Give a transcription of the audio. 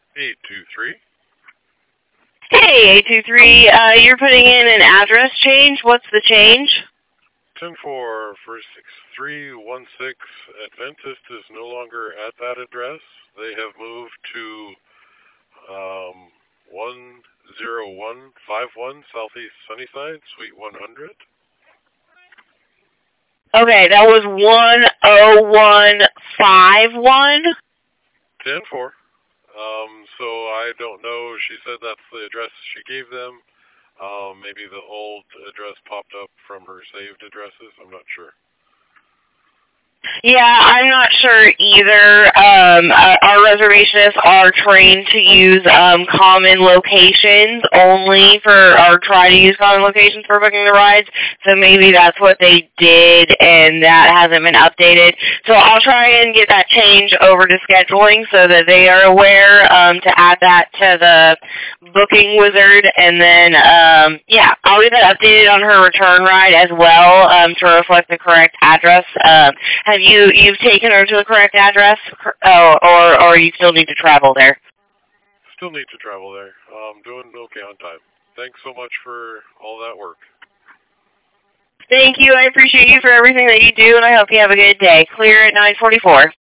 823. Hey, 823, you're putting in an address change. What's the change? 10-4 for 6316. Adventist is no longer at that address. They have moved to 10151 Southeast Sunnyside, Suite 100. Okay, that was 10151? 10-4. So I don't know. She said that's the address she gave them. Maybe the old address popped up from her saved addresses. I'm not sure. Yeah, I'm not sure either. Our reservationists are trained to use common locations only or try to use common locations for booking the rides. So maybe that's what they did, and that hasn't been updated. So I'll try and get that change over to scheduling so that they are aware to add that to the booking wizard, and then yeah, I'll get that updated on her return ride as well to reflect the correct address. Have you've taken her to the correct address, or you still need to travel there? Still need to travel there. Doing okay on time. Thanks so much for all that work. Thank you. I appreciate you for everything that you do, and I hope you have a good day. Clear at 9:44.